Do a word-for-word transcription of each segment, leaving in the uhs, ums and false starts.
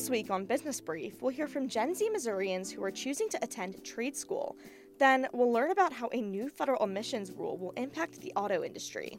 This week on Business Brief, we'll hear from Gen Z Missourians who are choosing to attend trade school. Then we'll learn about how a new federal emissions rule will impact the auto industry.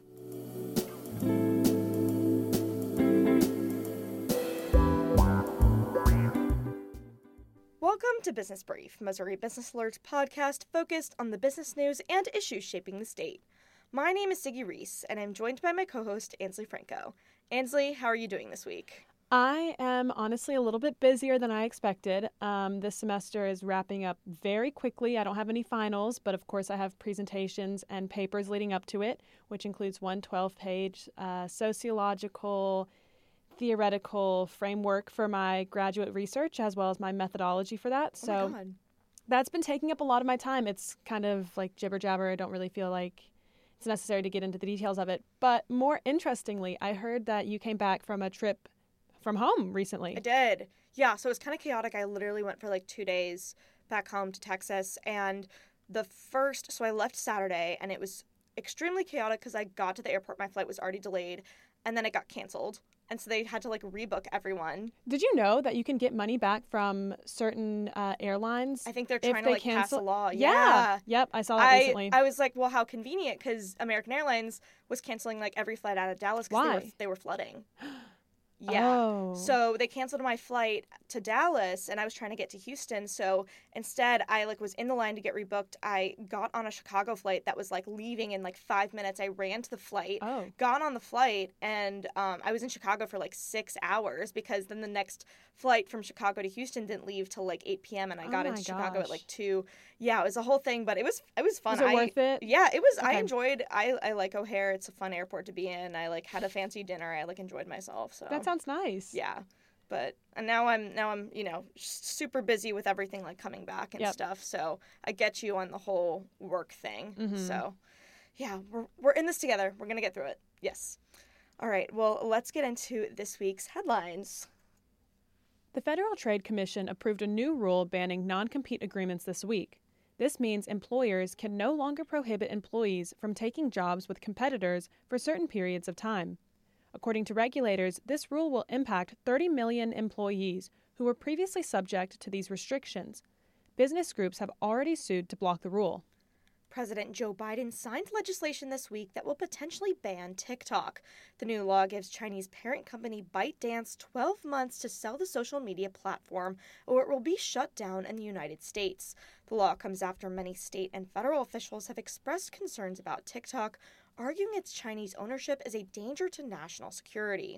Welcome to Business Brief, Missouri Business Alert's podcast focused on the business news and issues shaping the state. My name is Siggy Reese, and I'm joined by my co-host, Ansley Franco. Ansley, how are you doing this week? I am honestly a little bit busier than I expected. Um, this semester is wrapping up very quickly. I don't have any finals, but of course I have presentations and papers leading up to it, which includes one twelve-page uh, sociological, theoretical framework for my graduate research, as well as my methodology for that. Oh so my God. That's been taking up a lot of my time. It's kind of like jibber-jabber. I don't really feel like it's necessary to get into the details of it. But more interestingly, I heard that you came back from a trip from home recently. I did. Yeah, so it was kind of chaotic. I literally went for like two days back home to Texas. And the first, so I left Saturday and it was extremely chaotic because I got to the airport. My flight was already delayed and then it got canceled. And so they had to like rebook everyone. Did you know that you can get money back from certain uh, airlines? I think they're trying if to they like cancel- pass a law. Yeah. yeah. Yep. I saw that I, recently. I was like, well, how convenient, because American Airlines was canceling like every flight out of Dallas because they Why? were, they were flooding. Yeah. Oh. So they canceled my flight to Dallas and I was trying to get to Houston. So instead I like was in the line to get rebooked. I got on a Chicago flight that was like leaving in like five minutes. I ran to the flight, Oh. got on the flight, and um, I was in Chicago for like six hours because then the next flight from Chicago to Houston didn't leave till like eight p.m. and I Oh got my into Chicago gosh. at like two. Yeah, it was a whole thing, but it was it was fun. Was it I, worth it? Yeah, it was. I Okay. enjoyed. I I like O'Hare. It's a fun airport to be in. I like had a fancy dinner. I like enjoyed myself. So That sounds nice. yeah, but and now I'm now I'm you know super busy with everything like coming back and Yep. stuff. So I get you on the whole work thing. Mhm. So yeah, we're we're in this together. We're gonna get through it. Yes. All right. Well, let's get into this week's headlines. The Federal Trade Commission approved a new rule banning non-compete agreements this week. This means employers can no longer prohibit employees from taking jobs with competitors for certain periods of time. According to regulators, this rule will impact thirty million employees who were previously subject to these restrictions. Business groups have already sued to block the rule. President Joe Biden signed legislation this week that will potentially ban TikTok. The new law gives Chinese parent company ByteDance twelve months to sell the social media platform, or it will be shut down in the United States. The law comes after many state and federal officials have expressed concerns about TikTok, arguing its Chinese ownership is a danger to national security.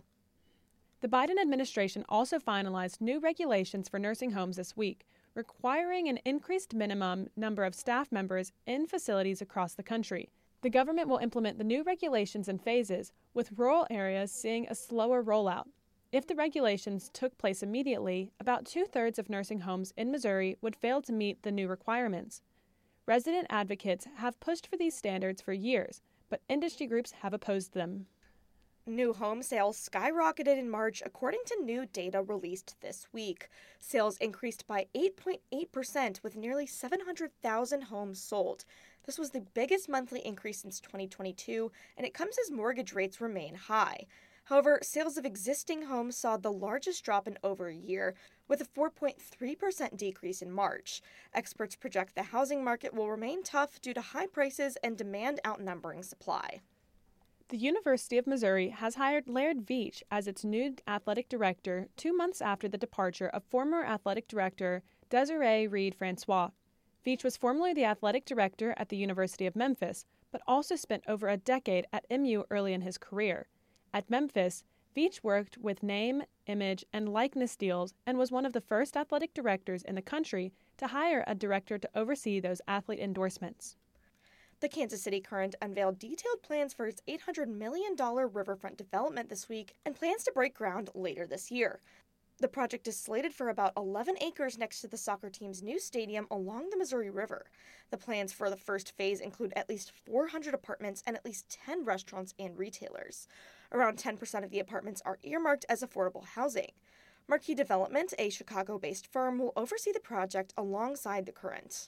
The Biden administration also finalized new regulations for nursing homes this week, requiring an increased minimum number of staff members in facilities across the country. The government will implement the new regulations in phases, with rural areas seeing a slower rollout. If the regulations took place immediately, about two-thirds of nursing homes in Missouri would fail to meet the new requirements. Resident advocates have pushed for these standards for years, but industry groups have opposed them. New home sales skyrocketed in March according to new data released this week. Sales increased by eight point eight percent with nearly seven hundred thousand homes sold. This was the biggest monthly increase since twenty twenty-two, and it comes as mortgage rates remain high. However, sales of existing homes saw the largest drop in over a year, with a four point three percent decrease in March. Experts project the housing market will remain tough due to high prices and demand outnumbering supply. The University of Missouri has hired Laird Veach as its new athletic director two months after the departure of former athletic director Desiree Reed-Francois. Veach was formerly the athletic director at the University of Memphis, but also spent over a decade at M U early in his career. At Memphis, Veach worked with name, image, and likeness deals and was one of the first athletic directors in the country to hire a director to oversee those athlete endorsements. The Kansas City Current unveiled detailed plans for its eight hundred million dollars riverfront development this week and plans to break ground later this year. The project is slated for about eleven acres next to the soccer team's new stadium along the Missouri River. The plans for the first phase include at least four hundred apartments and at least ten restaurants and retailers. Around ten percent of the apartments are earmarked as affordable housing. Marquee Development, a Chicago-based firm, will oversee the project alongside the Current.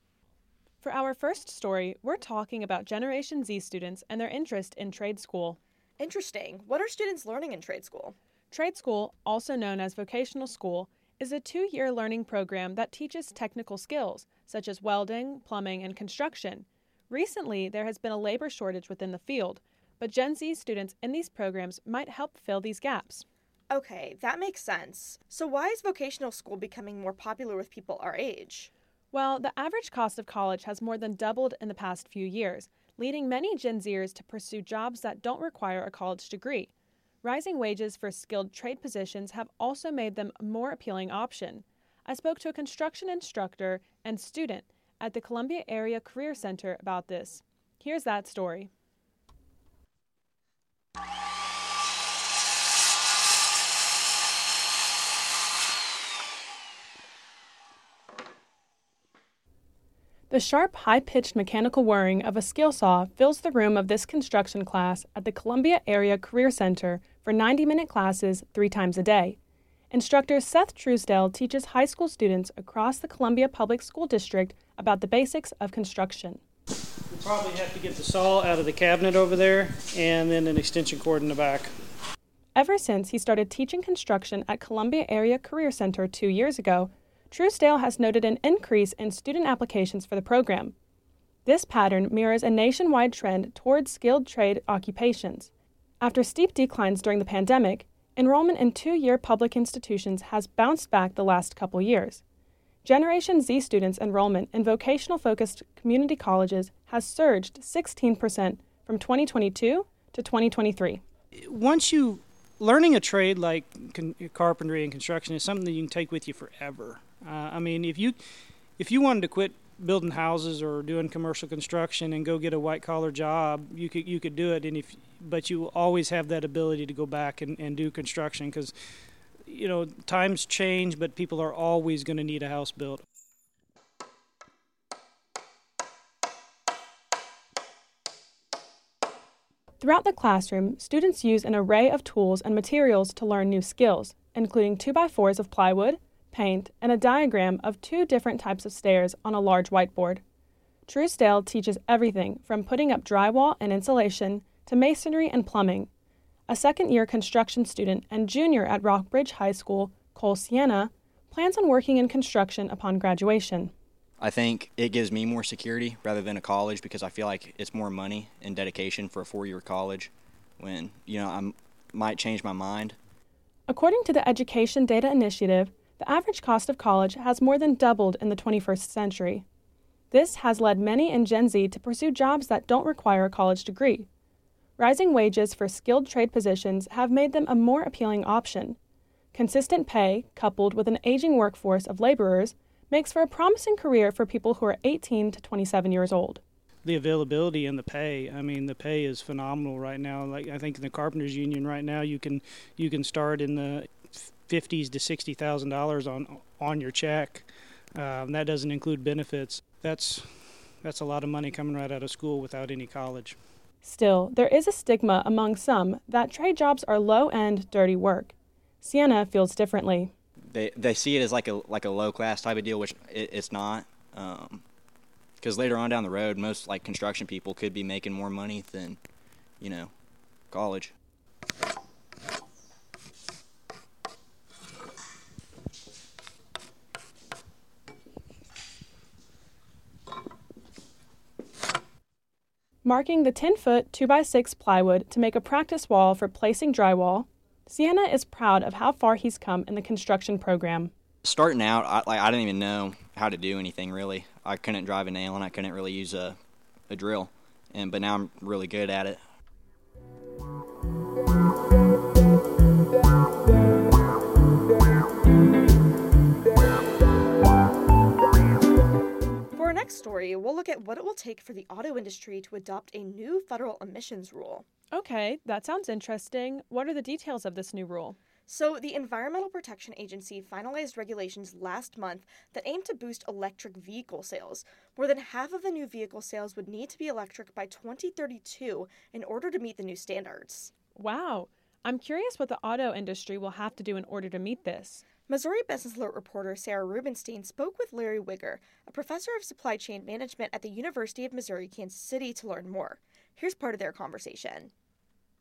For our first story, we're talking about Generation Z students and their interest in trade school. Interesting. What are students learning in trade school? Trade school, also known as vocational school, is a two-year learning program that teaches technical skills, such as welding, plumbing, and construction. Recently, there has been a labor shortage within the field, but Gen Z students in these programs might help fill these gaps. Okay, that makes sense. So why is vocational school becoming more popular with people our age? Well, the average cost of college has more than doubled in the past few years, leading many Gen Zers to pursue jobs that don't require a college degree. Rising wages for skilled trade positions have also made them a more appealing option. I spoke to a construction instructor and student at the Columbia Area Career Center about this. Here's that story. The sharp, high-pitched mechanical whirring of a skill saw fills the room of this construction class at the Columbia Area Career Center for ninety-minute classes three times a day. Instructor Seth Truesdale teaches high school students across the Columbia Public School District about the basics of construction. You probably have to get the saw out of the cabinet over there and then an extension cord in the back. Ever since he started teaching construction at Columbia Area Career Center two years ago, Truesdale has noted an increase in student applications for the program. This pattern mirrors a nationwide trend towards skilled trade occupations. After steep declines during the pandemic, enrollment in two-year public institutions has bounced back the last couple years. Generation Z students' enrollment in vocational-focused community colleges has surged sixteen percent from twenty twenty-two to twenty twenty-three. Once you, learning a trade like con- carpentry and construction is something that you can take with you forever. Uh, I mean, if you if you wanted to quit building houses or doing commercial construction and go get a white-collar job, you could you could do it, and if but you always have that ability to go back and, and do construction because, you know, times change, but people are always going to need a house built. Throughout the classroom, students use an array of tools and materials to learn new skills, including two by fours of plywood, paint, and a diagram of two different types of stairs on a large whiteboard. Truesdale teaches everything from putting up drywall and insulation to masonry and plumbing. A second-year construction student and junior at Rockbridge High School, Cole Sienna, plans on working in construction upon graduation. I think it gives me more security rather than a college because I feel like it's more money and dedication for a four-year college when, you know, I might change my mind. According to the Education Data Initiative, the average cost of college has more than doubled in the twenty-first century. This has led many in Gen Z to pursue jobs that don't require a college degree. Rising wages for skilled trade positions have made them a more appealing option. Consistent pay, coupled with an aging workforce of laborers, makes for a promising career for people who are eighteen to twenty-seven years old. The availability and the pay, I mean, the pay is phenomenal right now. Like I think in the Carpenters Union right now, you can you can start in the fifties to sixty thousand dollars on on your check. Um, that doesn't include benefits. That's that's a lot of money coming right out of school without any college. Still, there is a stigma among some that trade jobs are low-end, dirty work. Sienna feels differently. They they see it as like a like a low class type of deal, which it, it's not. Because um, later on down the road, most like construction people could be making more money than, you know, college. Marking the ten-foot two by six plywood to make a practice wall for placing drywall, Sienna is proud of how far he's come in the construction program. Starting out, I, like, I didn't even know how to do anything, really. I couldn't drive a nail, and I couldn't really use a, a drill. And But now I'm really good at it. For our next story, we'll look at what it will take for the auto industry to adopt a new federal emissions rule. Okay, that sounds interesting. What are the details of this new rule? So, the Environmental Protection Agency finalized regulations last month that aim to boost electric vehicle sales. More than half of the new vehicle sales would need to be electric by twenty thirty-two in order to meet the new standards. Wow. I'm curious what the auto industry will have to do in order to meet this. Missouri Business Alert reporter Sarah Rubenstein spoke with Larry Wigger, a professor of supply chain management at the University of Missouri-Kansas City, to learn more. Here's part of their conversation.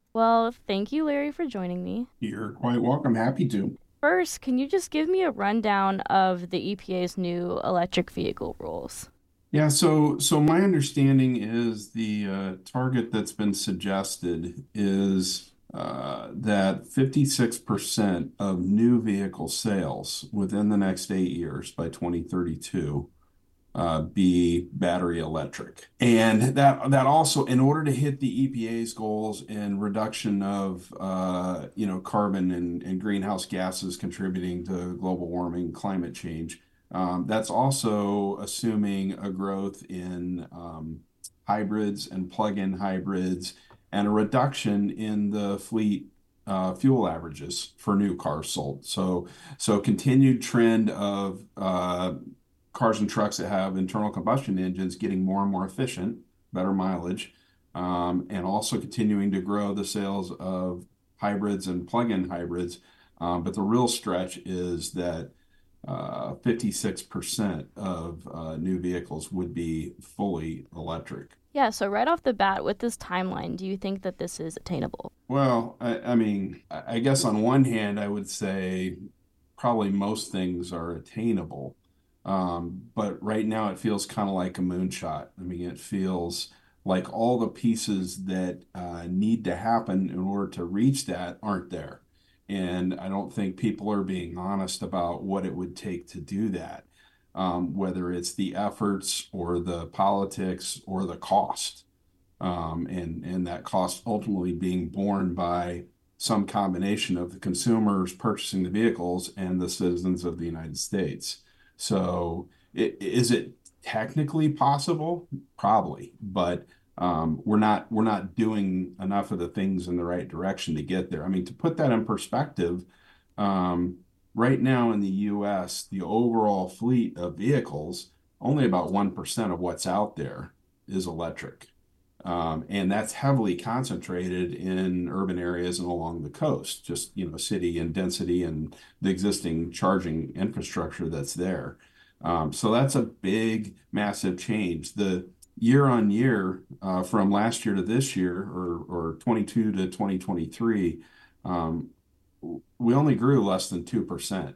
Well, thank you, Larry, for joining me. You're quite welcome. Happy to. First, can you just give me a rundown of the E P A's new electric vehicle rules? Yeah, so so my understanding is the uh, target that's been suggested is uh, that fifty-six percent of new vehicle sales within the next eight years by twenty thirty-two uh, be battery electric. And that that also, in order to hit the E P A's goals in reduction of uh, you know carbon and, and greenhouse gases contributing to global warming, climate change, um, that's also assuming a growth in um, hybrids and plug-in hybrids and a reduction in the fleet uh, fuel averages for new cars sold. So so continued trend of uh, cars and trucks that have internal combustion engines getting more and more efficient, better mileage, um, and also continuing to grow the sales of hybrids and plug-in hybrids. Um, but the real stretch is that uh, fifty-six percent of uh, new vehicles would be fully electric. Yeah, so right off the bat, with this timeline, do you think that this is attainable? Well, I, I mean, I I guess on one hand, I would say probably most things are attainable. Um, but right now it feels kind of like a moonshot. I mean, it feels like all the pieces that uh, need to happen in order to reach that aren't there. And I don't think people are being honest about what it would take to do that, um, whether it's the efforts or the politics or the cost. Um, and, and that cost ultimately being borne by some combination of the consumers purchasing the vehicles and the citizens of the United States. So it, is it technically possible? Probably, but um, we're not we're not doing enough of the things in the right direction to get there. I mean, to put that in perspective, um, right now in the U S, the overall fleet of vehicles, only about one percent of what's out there is electric. Um, and that's heavily concentrated in urban areas and along the coast, just, you know, city and density and the existing charging infrastructure that's there. Um, so that's a big, massive change. The year on year, uh, from last year to this year, or, or twenty-two to twenty twenty-three, um, we only grew less than two percent.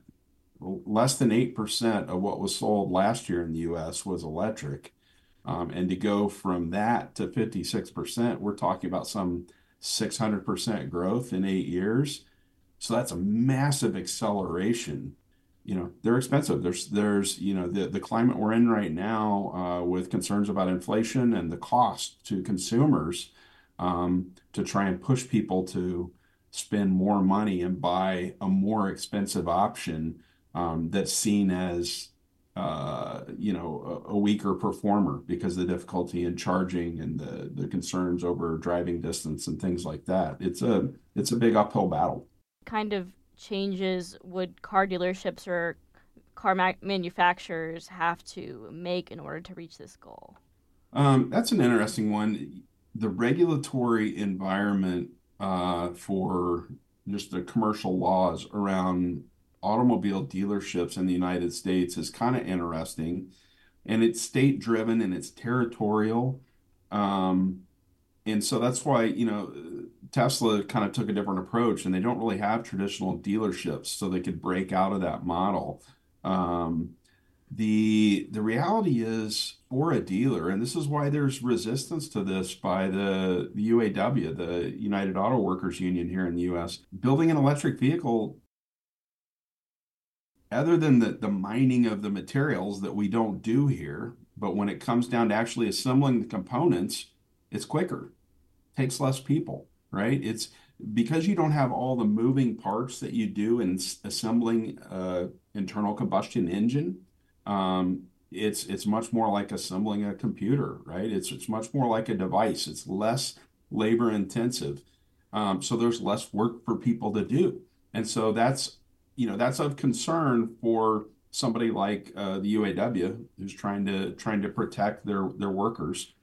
Less than eight percent of what was sold last year in the U S was electric. Um, and to go from that to fifty-six percent, we're talking about some six hundred percent growth in eight years. So that's a massive acceleration. You know, they're expensive. There's, there's, you know, the, the climate we're in right now uh, with concerns about inflation and the cost to consumers um, to try and push people to spend more money and buy a more expensive option um, that's seen as uh, you know, a, a weaker performer because of the difficulty in charging and the, the concerns over driving distance and things like that. It's a, it's a big uphill battle. Kind of changes would car dealerships or car ma- manufacturers have to make in order to reach this goal? Um, that's an interesting one. The regulatory environment uh, for just the commercial laws around automobile dealerships in the United States is kind of interesting, and it's state driven and it's territorial. Um, and so that's why, you know, Tesla kind of took a different approach, and they don't really have traditional dealerships, so they could break out of that model. Um, the the reality is for a dealer, and this is why there's resistance to this by the, the U A W, the United Auto Workers Union here in the U S, building an electric vehicle, other than the, the mining of the materials that we don't do here, but when it comes down to actually assembling the components, it's quicker, takes less people, right? It's because you don't have all the moving parts that you do in s- assembling uh, internal combustion engine. Um, it's it's much more like assembling a computer, right? It's it's much more like a device. It's less labor intensive, um, so there's less work for people to do, and so that's you know that's of concern for somebody like uh, the U A W, who's trying to trying to protect their their workers.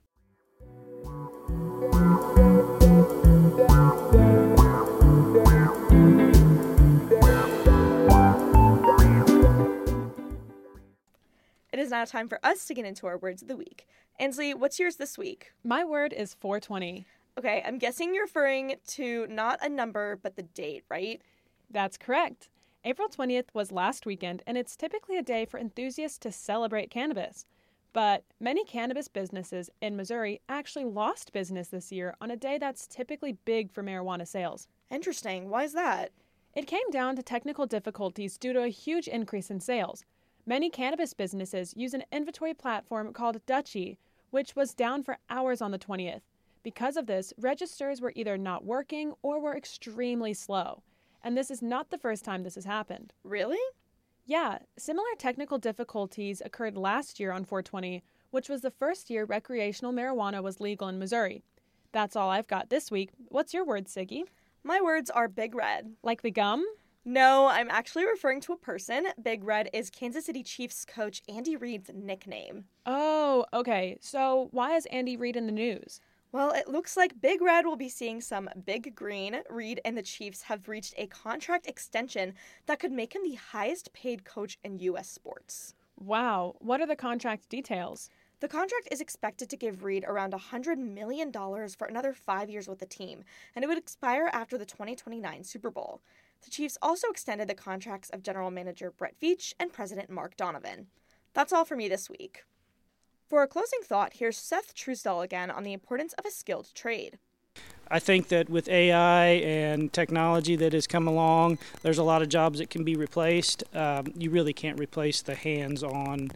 It is now time for us to get into our words of the week. Ansley, what's yours this week? My word is four twenty. Okay, I'm guessing you're referring to not a number, but the date, right? That's correct. April twentieth was last weekend, and it's typically a day for enthusiasts to celebrate cannabis. But many cannabis businesses in Missouri actually lost business this year on a day that's typically big for marijuana sales. Interesting. Why is that? It came down to technical difficulties due to a huge increase in sales. Many cannabis businesses use an inventory platform called Dutchie, which was down for hours on the twentieth. Because of this, registers were either not working or were extremely slow. And this is not the first time this has happened. Really? Yeah, similar technical difficulties occurred last year on four twenty, which was the first year recreational marijuana was legal in Missouri. That's all I've got this week. What's your word, Siggy? My words are Big Red. Like the gum? No, I'm actually referring to a person. Big Red is Kansas City Chiefs coach Andy Reid's nickname. Oh, okay. So why is Andy Reid in the news? Well, it looks like Big Red will be seeing some big green. Reid and the Chiefs have reached a contract extension that could make him the highest paid coach in U S sports. Wow. What are the contract details? The contract is expected to give Reid around one hundred million dollars for another five years with the team, and it would expire after the twenty twenty-nine Super Bowl. The Chiefs also extended the contracts of general manager Brett Veach and president Mark Donovan. That's all for me this week. For a closing thought, here's Seth Truesdell again on the importance of a skilled trade. I think that with A I and technology that has come along, there's a lot of jobs that can be replaced. Um, you really can't replace the hands-on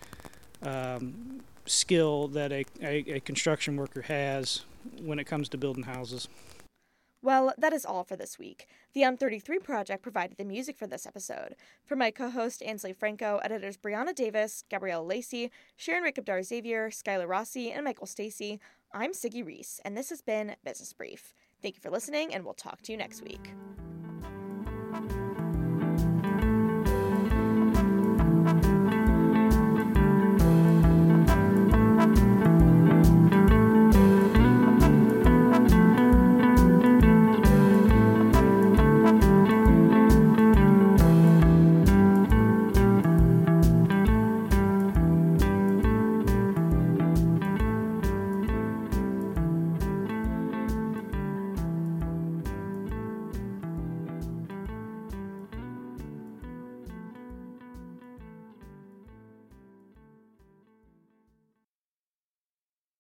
um, skill that a, a, a construction worker has when it comes to building houses. Well, that is all for this week. The M thirty-three Project provided the music for this episode. For my co-host Ansley Franco, editors Brianna Davis, Gabrielle Lacey, Sharon Rickabdar Xavier, Skylar Rossi, and Michael Stacy, I'm Siggy Reese, and this has been Business Brief. Thank you for listening, and we'll talk to you next week.